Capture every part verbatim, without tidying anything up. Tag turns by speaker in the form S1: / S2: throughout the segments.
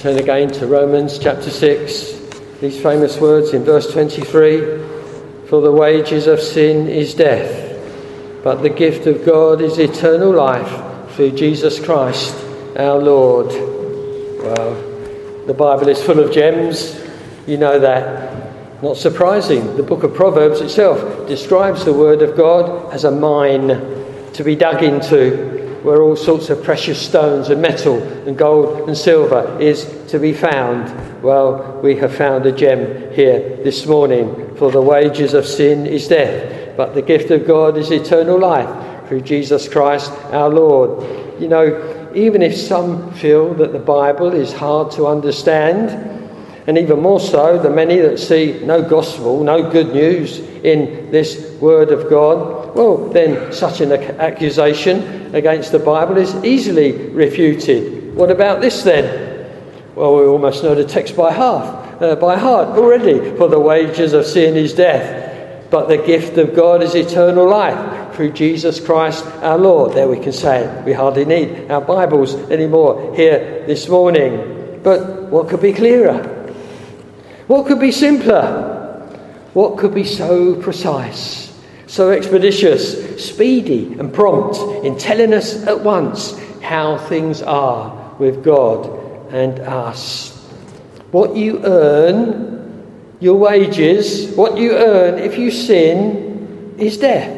S1: Turn again to Romans chapter six. These famous words in verse twenty-three. For the wages of sin is death, but the gift of God is eternal life through Jesus Christ our Lord. Well, the Bible is full of gems. You know that. Not surprising. The book of Proverbs itself describes the word of God as a mine to be dug into, where all sorts of precious stones and metal and gold and silver is to be found. Well, we have found a gem here this morning. For the wages of sin is death, but the gift of God is eternal life through Jesus Christ our Lord. You know, even if some feel that the Bible is hard to understand, and even more so the many that see no gospel, no good news in this word of God, well, then such an accusation against the Bible is easily refuted. What about this then? Well, we almost know the text by heart, uh, by heart already. For the wages of sin is death, but the gift of God is eternal life through Jesus Christ our Lord. There we can say it. We hardly need our Bibles anymore here this morning. But what could be clearer? What could be simpler? What could be so precise, so expeditious, speedy and prompt in telling us at once how things are with God and us? What you earn, your wages, what you earn if you sin is death.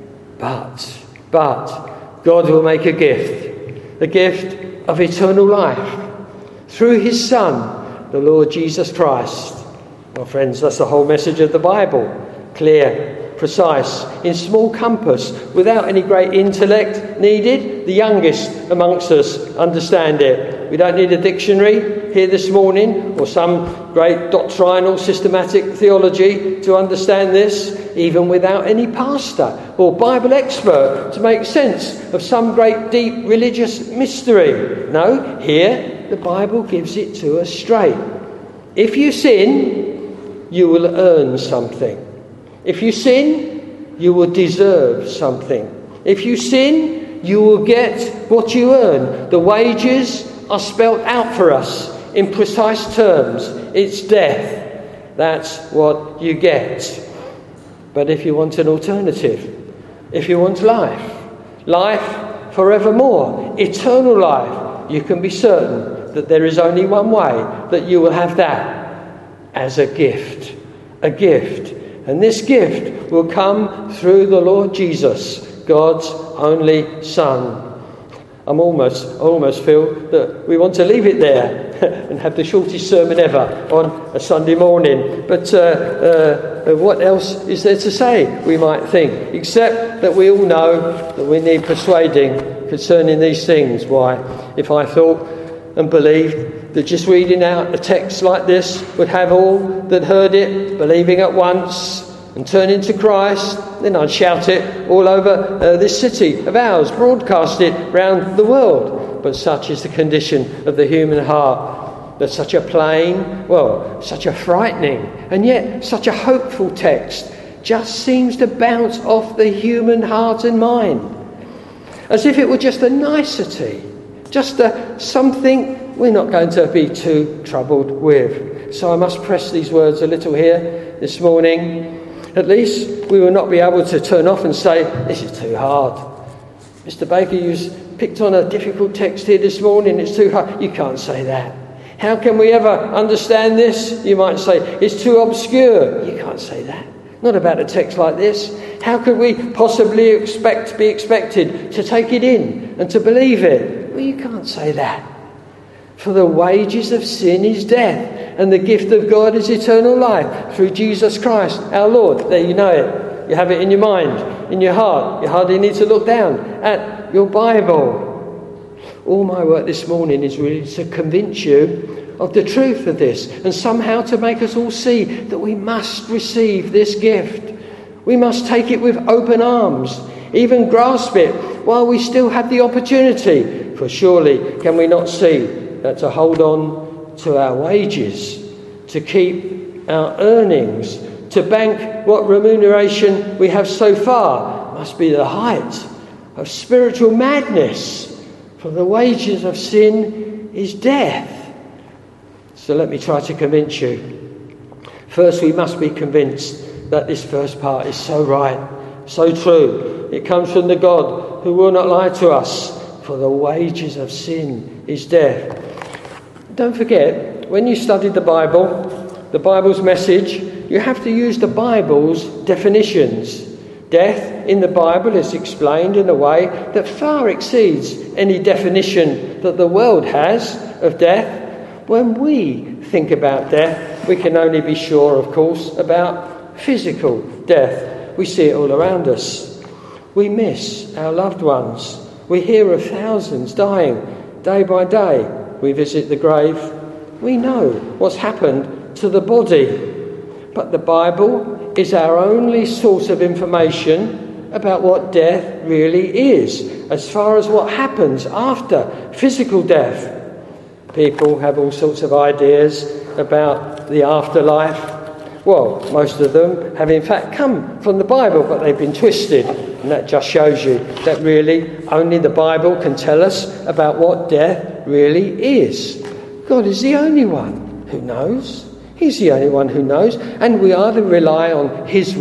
S1: But, but, God will make a gift, the gift of eternal life through his Son, the Lord Jesus Christ. Well, friends, that's the whole message of the Bible. Clear, precise, in small compass, without any great intellect needed. The youngest amongst us understand it. We don't need a dictionary here this morning or some great doctrinal, systematic theology to understand this, even without any pastor or Bible expert to make sense of some great deep religious mystery. No, here the Bible gives it to us straight. If you sin, you will earn something. If you sin, you will deserve something. If you sin, you will get what you earn. The wages are spelt out for us in precise terms. It's death. That's what you get. But if you want an alternative, if you want life, life forevermore, eternal life, you can be certain that there is only one way that you will have that. As a gift, a gift. And this gift will come through the Lord Jesus, God's only Son. I'm almost, I almost feel that we want to leave it there and have the shortest sermon ever on a Sunday morning. But uh, uh, what else is there to say, we might think, except that we all know that we need persuading concerning these things. Why? If I thought and believed that just reading out a text like this would have all that heard it believing at once and turning to Christ, then I'd shout it all over uh, this city of ours, broadcast it round the world. But such is the condition of the human heart, that such a plain, well, such a frightening and yet such a hopeful text just seems to bounce off the human heart and mind, as if it were just a nicety, just a something we're not going to be too troubled with. So I must press these words a little here this morning. At least we will not be able to turn off and say, this is too hard. Mister Baker, you've picked on a difficult text here this morning, it's too hard. You can't say that. How can we ever understand this? You might say, it's too obscure. You can't say that. Not about a text like this. How could we possibly expect be expected to take it in and to believe it? Well, you can't say that. For the wages of sin is death, and the gift of God is eternal life through Jesus Christ our Lord. There, you know it. You have it in your mind, in your heart. You hardly need to look down at your Bible. All my work this morning is really to convince you of the truth of this, and somehow to make us all see that we must receive this gift. We must take it with open arms, even grasp it while we still have the opportunity. For surely can we not see that to hold on to our wages, to keep our earnings, to bank what remuneration we have so far must be the height of spiritual madness. For the wages of sin is death, So let me try to convince you. First, we must be convinced that this first part is so right, so true. It comes from the God who will not lie to us, for the wages of sin is death. Don't forget, when you study the Bible, the Bible's message, you have to use the Bible's definitions. Death in the Bible is explained in a way that far exceeds any definition that the world has of death. When we think about death, we can only be sure, of course, about physical death. We see it all around us. We miss our loved ones. We hear of thousands dying day by day. We visit the grave. We know what's happened to the body. But the Bible is our only source of information about what death really is, as far as what happens after physical death. People have all sorts of ideas about the afterlife. Well, most of them have in fact come from the Bible, but they've been twisted. And that just shows you that really only the Bible can tell us about what death really is. God is the only one who knows. He's the only one who knows. And we either rely on his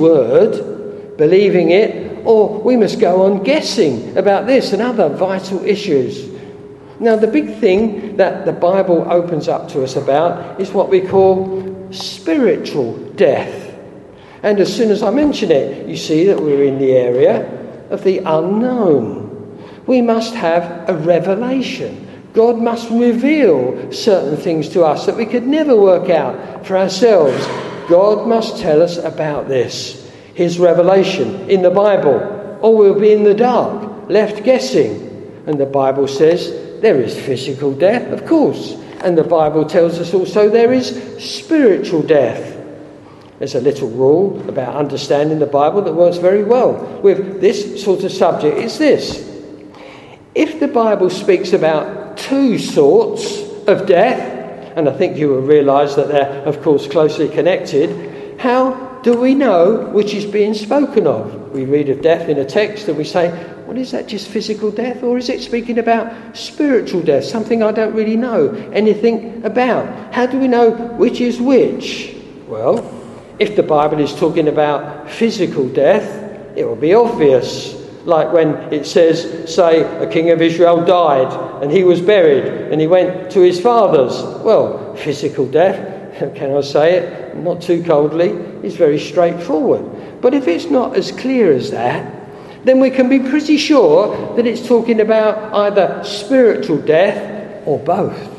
S1: word, believing it, or we must go on guessing about this and other vital issues. Now, the big thing that the Bible opens up to us about is what we call spiritual death. And as soon as I mention it, you see that we're in the area of the unknown. We must have a revelation. God must reveal certain things to us that we could never work out for ourselves. God must tell us about this, his revelation in the Bible, or we'll be in the dark, left guessing. And the Bible says there is physical death, of course. And the Bible tells us also there is spiritual death. There's a little rule about understanding the Bible that works very well with this sort of subject. It's this. If the Bible speaks about two sorts of death, and I think you will realise that they're, of course, closely connected, how do we know which is being spoken of? We read of death in a text and we say, well, is that just physical death, or is it speaking about spiritual death, something I don't really know anything about? How do we know which is which? Well, if the Bible is talking about physical death, it will be obvious. Like when it says, say, a king of Israel died and he was buried and he went to his fathers. Well, physical death, can I say it, not too coldly, is very straightforward. But if it's not as clear as that, then we can be pretty sure that it's talking about either spiritual death or both.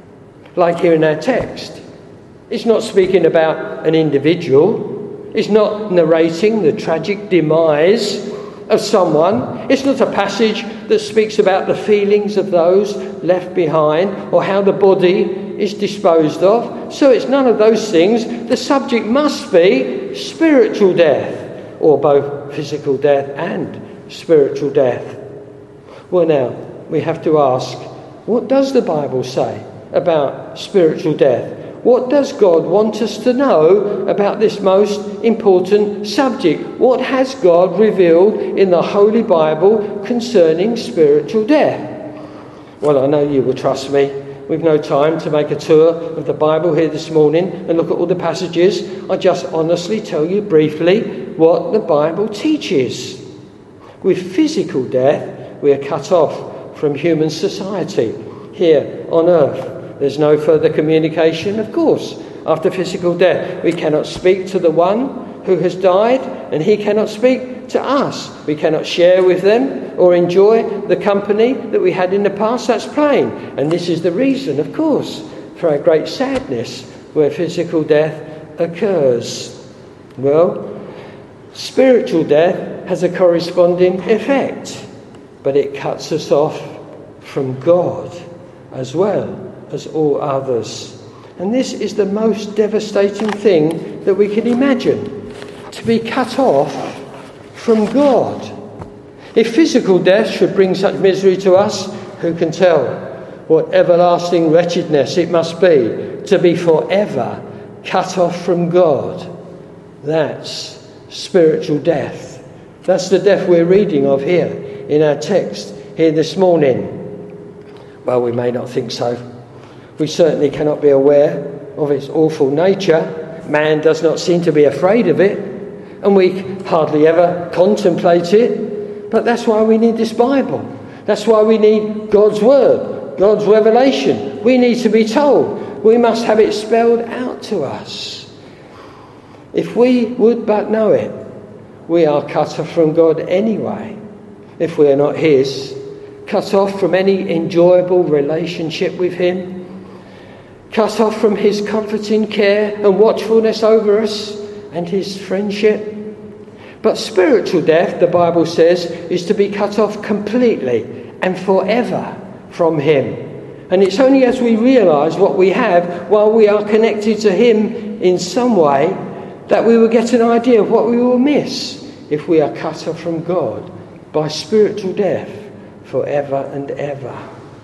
S1: Like here in our text. It's not speaking about an individual. It's not narrating the tragic demise of someone. It's not a passage that speaks about the feelings of those left behind or how the body is disposed of. So it's none of those things. The subject must be spiritual death, or both physical death and spiritual death. Well, now, we have to ask, what does the Bible say about spiritual death? What does God want us to know about this most important subject? What has God revealed in the Holy Bible concerning spiritual death? Well, I know you will trust me. We've no time to make a tour of the Bible here this morning and look at all the passages. I just honestly tell you briefly what the Bible teaches. With physical death, we are cut off from human society here on earth. There's no further communication, of course, after physical death. We cannot speak to the one who has died, and he cannot speak to us. We cannot share with them or enjoy the company that we had in the past. That's plain. And this is the reason, of course, for our great sadness where physical death occurs. Well, spiritual death has a corresponding effect, but it cuts us off from God as well as all others. And this is the most devastating thing that we can imagine, to be cut off from God. If physical death should bring such misery to us, who can tell what everlasting wretchedness it must be to be forever cut off from God? That's spiritual death. That's the death we're reading of here in our text here this morning. Well, we may not think so. We certainly cannot be aware of its awful nature. Man does not seem to be afraid of it, and we hardly ever contemplate it. But that's why we need this Bible. That's why we need God's Word, God's revelation. We need to be told. We must have it spelled out to us. If we would but know it, we are cut off from God anyway. If we are not His, cut off from any enjoyable relationship with Him, cut off from His comforting care and watchfulness over us and His friendship. But spiritual death, the Bible says, is to be cut off completely and forever from Him. And it's only as we realise what we have while we are connected to Him in some way that we will get an idea of what we will miss if we are cut off from God by spiritual death forever and ever.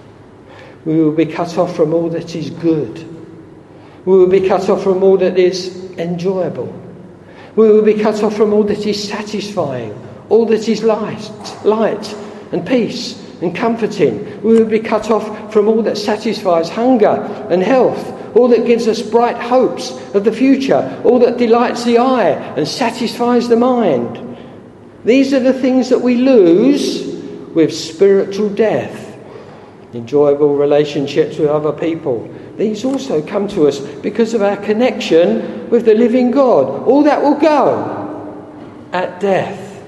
S1: We will be cut off from all that is good. We will be cut off from all that is enjoyable. We will be cut off from all that is satisfying, all that is light, light and peace and comforting. We will be cut off from all that satisfies hunger and health, all that gives us bright hopes of the future, all that delights the eye and satisfies the mind. These are the things that we lose with spiritual death. Enjoyable relationships with other people. These also come to us because of our connection with the living God. All that will go at death.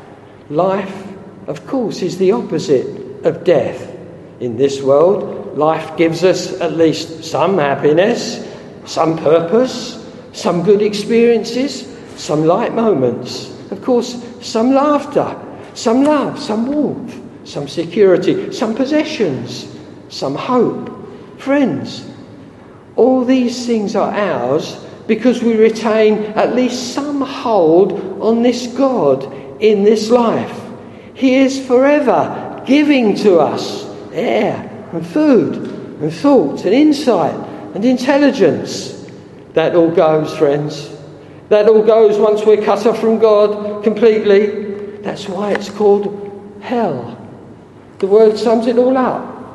S1: Life, of course, is the opposite of death. In this world, life gives us at least some happiness, some purpose, some good experiences, some light moments. Of course, some laughter, some love, some warmth, some security, some possessions, some hope. Friends, all these things are ours because we retain at least some hold on this God in this life. He is forever giving to us air and food and thought and insight and intelligence. That all goes, friends. That all goes once we're cut off from God completely. That's why it's called hell. The word sums it all up.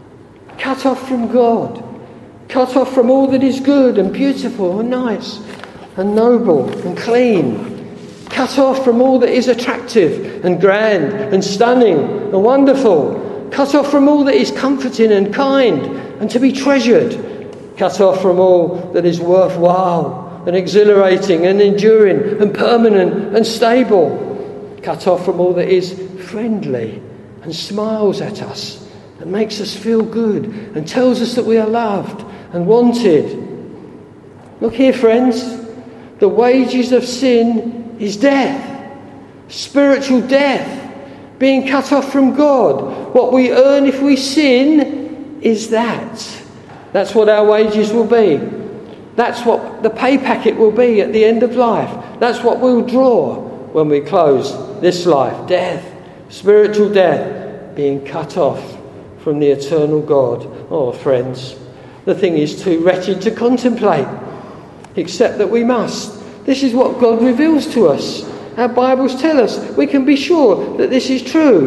S1: Cut off from God. Cut off from all that is good and beautiful and nice and noble and clean. Cut off from all that is attractive and grand and stunning and wonderful. Cut off from all that is comforting and kind and to be treasured. Cut off from all that is worthwhile and exhilarating and enduring and permanent and stable. Cut off from all that is friendly and smiles at us and makes us feel good and tells us that we are loved and wanted. Look here, friends. The wages of sin is death. Spiritual death. Being cut off from God. What we earn if we sin is that. That's what our wages will be. That's what the pay packet will be at the end of life. That's what we'll draw when we close this life. Death. Spiritual death. Being cut off from the eternal God. Oh, friends, the thing is too wretched to contemplate, except that we must. This is what God reveals to us. Our Bibles tell us. We can be sure that this is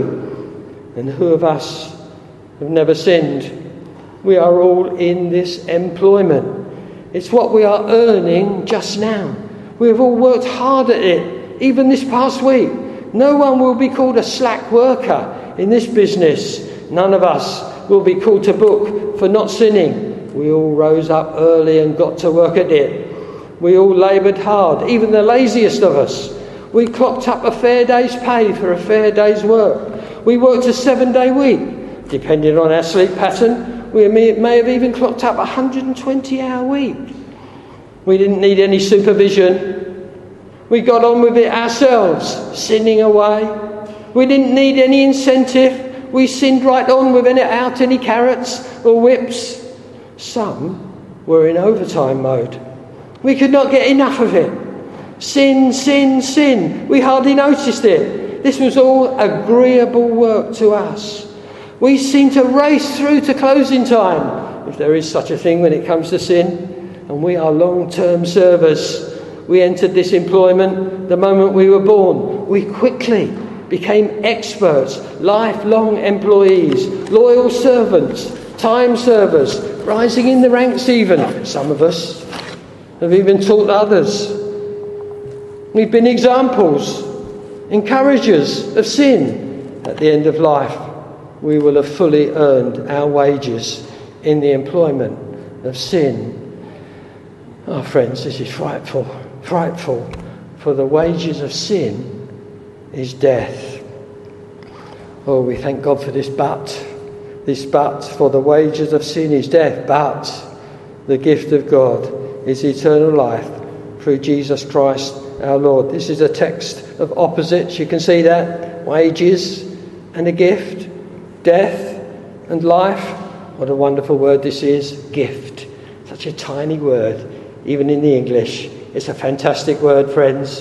S1: true. And who of us have never sinned? We are all in this employment. It's what we are earning just now. We have all worked hard at it, even this past week. No one will be called a slack worker in this business. None of us will be called to book for not sinning. We all rose up early and got to work at it. We all laboured hard, even the laziest of us. We clocked up a fair day's pay for a fair day's work. We worked a seven-day week. Depending on our sleep pattern, we may have even clocked up a one hundred twenty hour week. We didn't need any supervision. We got on with it ourselves, sinning away. We didn't need any incentive. We sinned right on without any carrots or whips. Some were in overtime mode. We could not get enough of it. Sin, sin, sin. We hardly noticed it. This was all agreeable work to us. We seemed to race through to closing time, if there is such a thing when it comes to sin. And we are long-term servers. We entered this employment the moment we were born. We quickly became experts, lifelong employees, loyal servants, time servers, rising in the ranks even. Some of us have even taught others. We've been examples, encouragers of sin. At the end of life, we will have fully earned our wages in the employment of sin. Oh, friends, this is frightful, frightful. For the wages of sin is death. Oh, we thank God for this but. This but, for the wages of sin is death, but the gift of God is eternal life through Jesus Christ our Lord. This is a text of opposites. You can see that. Wages and a gift. Death and life. What a wonderful word this is. Gift. Such a tiny word, even in the English. It's a fantastic word, friends.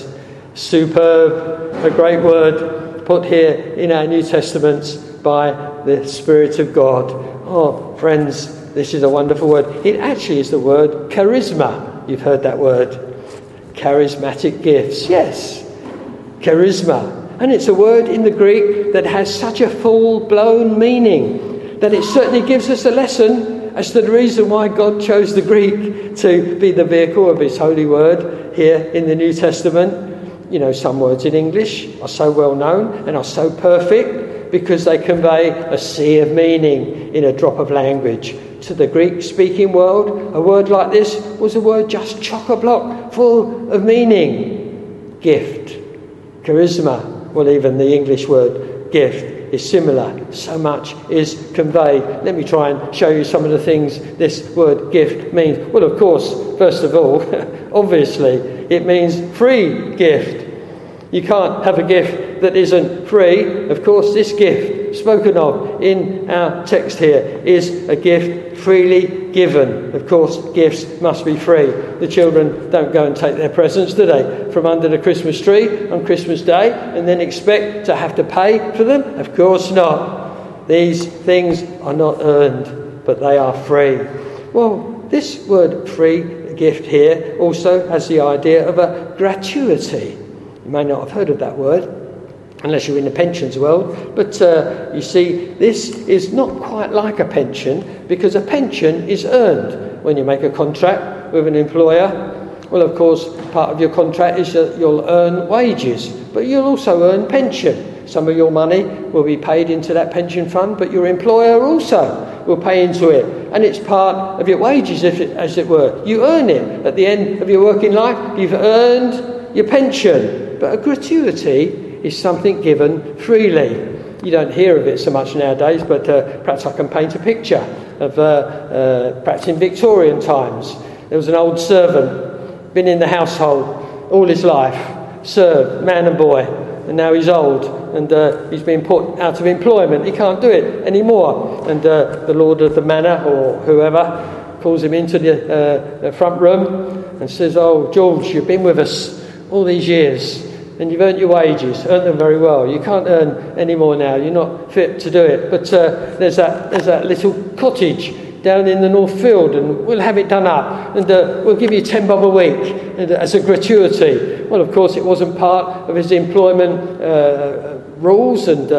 S1: Superb. A great word put here in our New Testaments by the Spirit of God. Oh, friends, this is a wonderful word. It actually is the word charisma. You've heard that word. Charismatic gifts. Yes. Charisma. And it's a word in the Greek that has such a full-blown meaning that it certainly gives us a lesson as to the reason why God chose the Greek to be the vehicle of his holy word here in the New Testament. You know, some words in English are so well known and are so perfect because they convey a sea of meaning in a drop of language. To the Greek-speaking world, a word like this was a word just chock-a-block, full of meaning. Gift, charisma, well, even the English word gift is similar. So much is conveyed. Let me try and show you some of the things this word gift means. Well, of course, first of all, obviously, it means free gift. You can't have a gift that isn't free. Of course, this gift spoken of in our text here is a gift freely given. Of course, gifts must be free. The children don't go and take their presents, do they, from under the Christmas tree on Christmas Day and then expect to have to pay for them? Of course not. These things are not earned, but they are free. Well, this word free gift here also has the idea of a gratuity. You may not have heard of that word, unless you're in the pensions world. But uh, you see, this is not quite like a pension, because a pension is earned when you make a contract with an employer. Well, of course, part of your contract is that you'll earn wages, but you'll also earn pension. Some of your money will be paid into that pension fund, but your employer also will pay into it. And it's part of your wages, if it, as it were. You earn it. At the end of your working life, you've earned your pension. But a gratuity is something given freely. You don't hear of it so much nowadays, but uh, perhaps I can paint a picture of uh, uh, perhaps in Victorian times. There was an old servant, been in the household all his life, served, man and boy, and now he's old and uh, he's been put out of employment. He can't do it anymore. And uh, the lord of the manor, or whoever, calls him into the, uh, the front room and says, "Oh, George, you've been with us all these years, and you've earned your wages, earned them very well. You can't earn any more now. You're not fit to do it. But uh, there's that there's that little cottage down in the North Field, and we'll have it done up, and uh, we'll give you ten bob a week and, uh, as a gratuity." Well, of course, it wasn't part of his employment uh, rules and uh,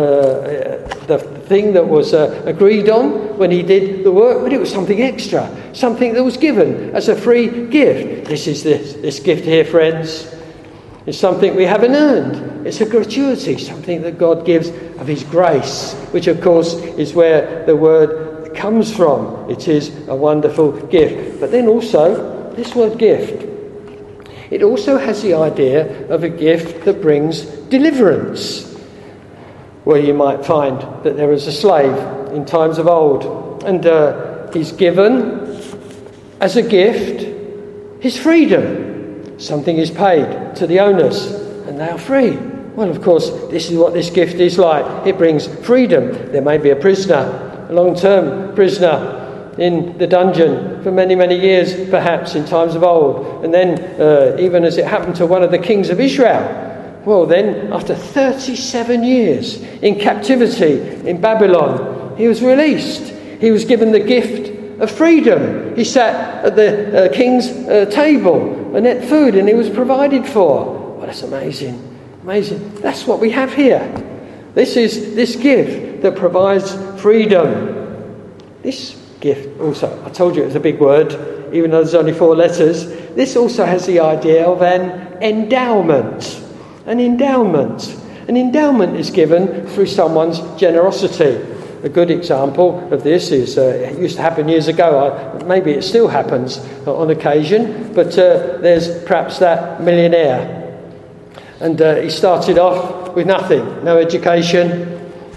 S1: uh, the thing that was uh, agreed on when he did the work, but it was something extra, something that was given as a free gift. This is this, this gift here, friends. It's something we haven't earned. It's a gratuity, something that God gives of his grace, which of course is where the word comes from. It is a wonderful gift. But then also, this word gift, it also has the idea of a gift that brings deliverance. Where you might find that there is a slave in times of old, and uh, he's given as a gift his freedom. Something is paid to the owners and they are free. Well, of course, this is what this gift is like. It brings freedom. There may be a prisoner, a long-term prisoner in the dungeon for many, many years, perhaps, in times of old. And then, uh, even as it happened to one of the kings of Israel, well, then, after thirty-seven years in captivity in Babylon, he was released. He was given the gift of freedom. He sat at the uh, king's uh, table and ate food, and he was provided for. Well, that's amazing. Amazing. That's what we have here. This is this gift that provides freedom. This gift also, I told you it was a big word, even though there's only four letters. This also has the idea of an endowment. An endowment. An endowment is given through someone's generosity. A good example of this is, uh, it used to happen years ago, I, maybe it still happens on occasion, but uh, there's perhaps that millionaire. And uh, he started off with nothing, no education.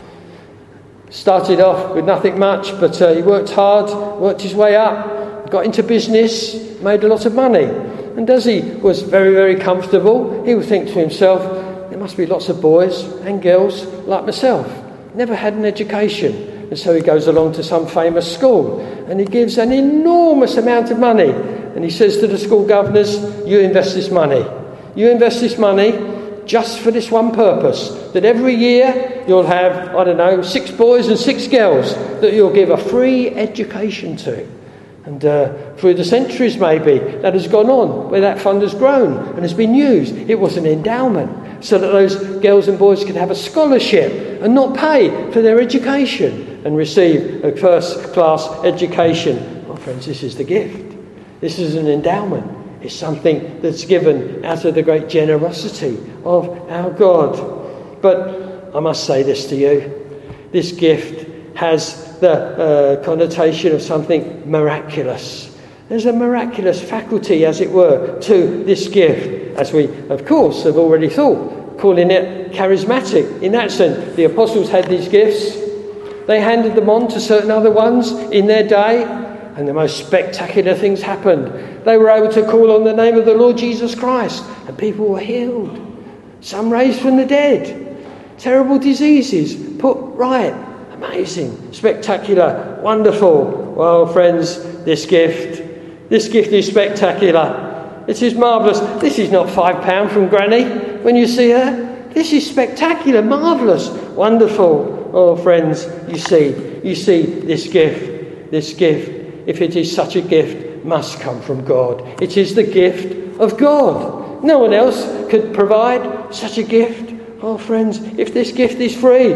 S1: Started off with nothing much, but uh, he worked hard, worked his way up, got into business, made a lot of money. And as he was very, very comfortable, he would think to himself, there must be lots of boys and girls like myself. Never had an education. And so he goes along to some famous school and he gives an enormous amount of money. And he says to the school governors, you invest this money. You invest this money just for this one purpose, that every year you'll have, I don't know, six boys and six girls that you'll give a free education to. And uh, through the centuries maybe, that has gone on, where that fund has grown and has been used. It was an endowment, so that those girls and boys could have a scholarship and not pay for their education and receive a first-class education. Well, friends, this is the gift. This is an endowment. It's something that's given out of the great generosity of our God. But I must say this to you. This gift has the uh, connotation of something miraculous. There's a miraculous faculty, as it were, to this gift, as we, of course, have already thought, calling it charismatic. In that sense, the apostles had these gifts. They handed them on to certain other ones in their day, and the most spectacular things happened. They were able to call on the name of the Lord Jesus Christ, and people were healed. Some raised from the dead. Terrible diseases put right. Amazing, spectacular, wonderful. Well, friends, this gift, this gift is spectacular. It is marvellous. This is not five pound from Granny when you see her. This is spectacular, marvellous, wonderful. Oh, friends, you see, you see this gift, this gift. If it is such a gift, must come from God. It is the gift of God. No one else could provide such a gift. Oh, friends, if this gift is free,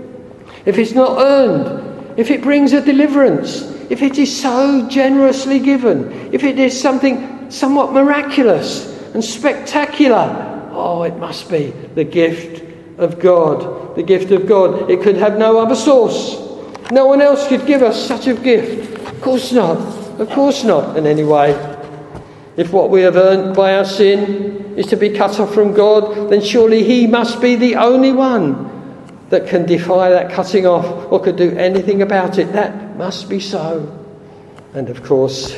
S1: if it's not earned, if it brings a deliverance, if it is so generously given, if it is something somewhat miraculous and spectacular, oh, it must be the gift of God. The gift of God. It could have no other source. No one else could give us such a gift. Of course not. Of course not in any way. If what we have earned by our sin is to be cut off from God, then surely he must be the only one that can defy that cutting off or could do anything about it. That must be so. And of course,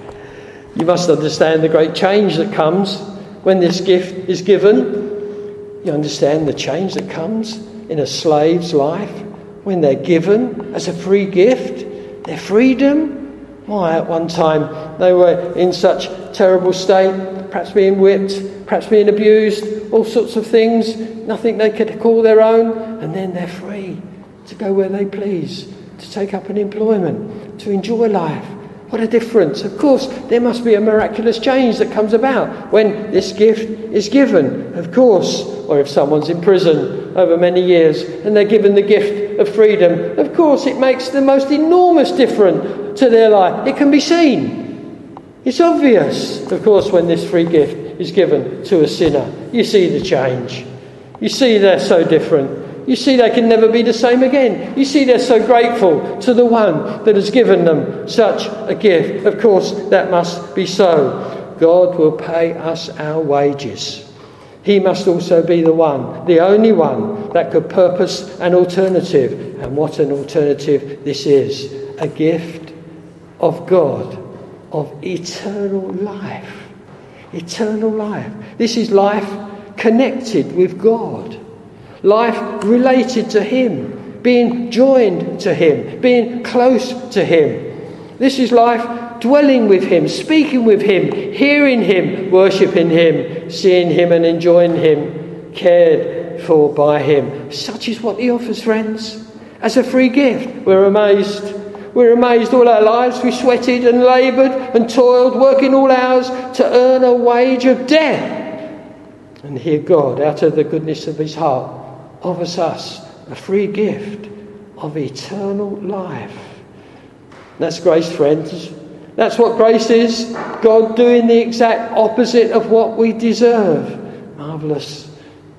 S1: you must understand the great change that comes when this gift is given. You understand the change that comes in a slave's life when they're given as a free gift. Their freedom. Why, at one time they were in such terrible state, perhaps being whipped, perhaps being abused, all sorts of things, nothing they could call their own, and then they're free to go where they please, to take up an employment, to enjoy life. What a difference. Of course, there must be a miraculous change that comes about when this gift is given, of course. Or if someone's in prison over many years and they're given the gift of freedom, of course it makes the most enormous difference to their life. It can be seen. It's obvious, of course, when this free gift is given to a sinner. You see the change. You see they're so different. You see they can never be the same again. You see they're so grateful to the one that has given them such a gift. Of course, that must be so. God will pay us our wages. He must also be the one, the only one, that could purpose an alternative. And what an alternative this is. A gift of God, of eternal life. Eternal life. This is life connected with God. Life related to him. Being joined to him. Being close to him. This is life dwelling with him, speaking with him, hearing him, worshipping him, seeing him and enjoying him, cared for by him. Such is what he offers, friends, as a free gift. We're amazed. We're amazed all our lives. We sweated and laboured and toiled, working all hours to earn a wage of death. And here God, out of the goodness of his heart, offers us a free gift of eternal life. That's grace, friends. That's what grace is. God doing the exact opposite of what we deserve. Marvellous,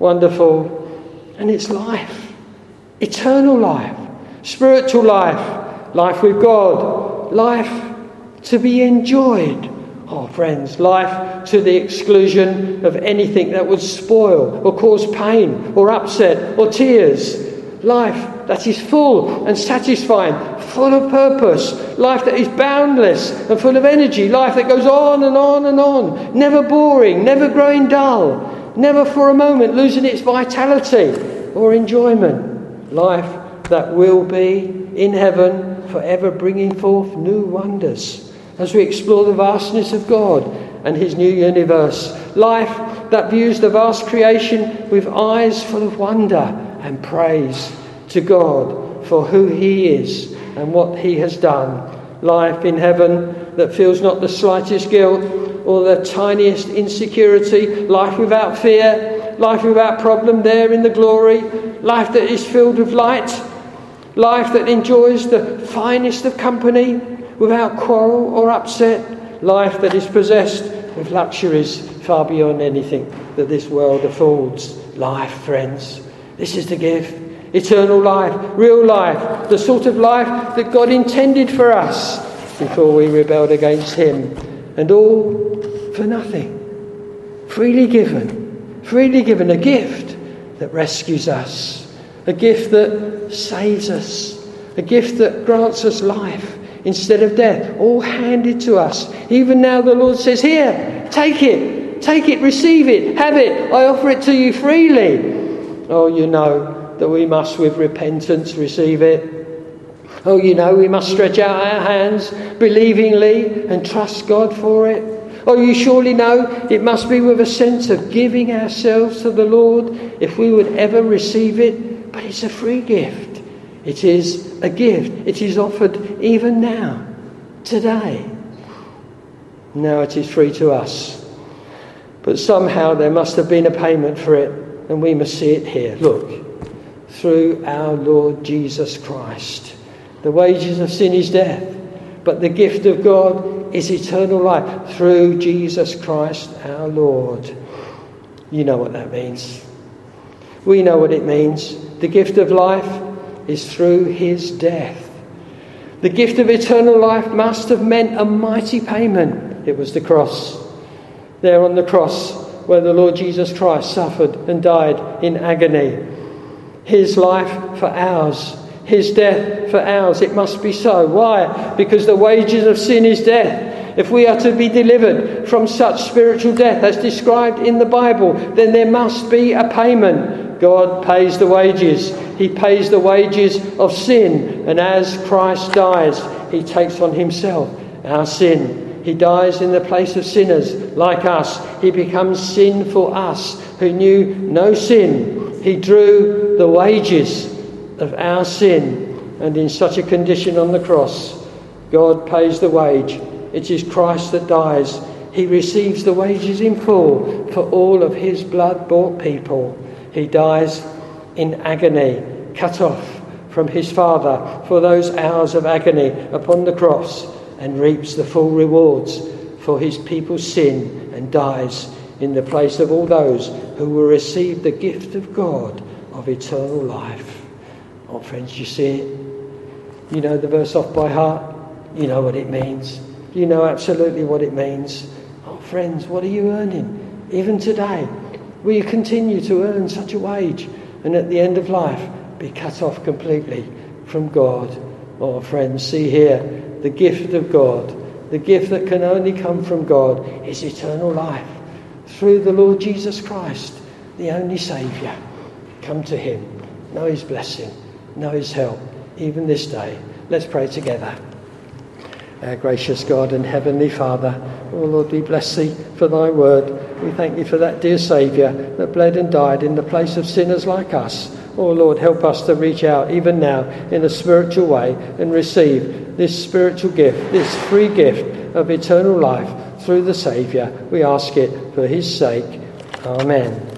S1: wonderful. And it's life. Eternal life. Spiritual life. Life with God. Life to be enjoyed. Oh, friends, life to the exclusion of anything that would spoil or cause pain or upset or tears. Life that is full and satisfying, full of purpose. Life that is boundless and full of energy. Life that goes on and on and on. Never boring, never growing dull. Never for a moment losing its vitality or enjoyment. Life that will be in heaven forever bringing forth new wonders as we explore the vastness of God and his new universe. Life that views the vast creation with eyes full of wonder and praise to God for who he is and what he has done. Life in heaven that feels not the slightest guilt or the tiniest insecurity. Life without fear. Life without problem there in the glory. Life that is filled with light. Life that enjoys the finest of company without quarrel or upset. Life that is possessed with luxuries far beyond anything that this world affords. Life, friends. This is the gift. Eternal life, real life, the sort of life that God intended for us before we rebelled against him. And all for nothing. Freely given. Freely given. A gift that rescues us. A gift that saves us. A gift that grants us life instead of death. All handed to us. Even now the Lord says, here, take it. Take it, receive it, have it. I offer it to you freely. Oh, you know that we must with repentance receive it. Oh, you know we must stretch out our hands believingly and trust God for it. Oh, you surely know it must be with a sense of giving ourselves to the Lord if we would ever receive it. But it's a free gift. It is a gift. It is offered even now, today. Now it is free to us. But somehow there must have been a payment for it, and we must see it here. Look. Through our Lord Jesus Christ. The wages of sin is death, but the gift of God is eternal life through Jesus Christ our Lord. You know what that means. We know what it means. The gift of life is through his death. The gift of eternal life must have meant a mighty payment. It was the cross. There on the cross where the Lord Jesus Christ suffered and died in agony. His life for ours. His death for ours. It must be so. Why? Because the wages of sin is death. If we are to be delivered from such spiritual death as described in the Bible, then there must be a payment. God pays the wages. He pays the wages of sin. And as Christ dies, he takes on himself our sin. He dies in the place of sinners like us. He becomes sin for us who knew no sin. He drew the wages of our sin, and in such a condition on the cross, God pays the wage. It is Christ that dies. He receives the wages in full for all of his blood-bought people. He dies in agony, cut off from his Father for those hours of agony upon the cross, and reaps the full rewards for his people's sin, and dies in the place of all those who will receive the gift of God of eternal life. Oh, friends, you see it? You know the verse off by heart? You know what it means. You know absolutely what it means. Oh, friends, what are you earning? Even today, will you continue to earn such a wage and at the end of life be cut off completely from God? Oh, friends, see here, the gift of God, the gift that can only come from God is eternal life. Through the Lord Jesus Christ, the only Saviour. Come to him. Know his blessing. Know his help. Even this day. Let's pray together. Our gracious God and Heavenly Father, oh Lord, we bless thee for thy word. We thank thee for that dear Saviour that bled and died in the place of sinners like us. Oh Lord, help us to reach out even now in a spiritual way and receive this spiritual gift, this free gift of eternal life through the Saviour. We ask it for his sake. Amen.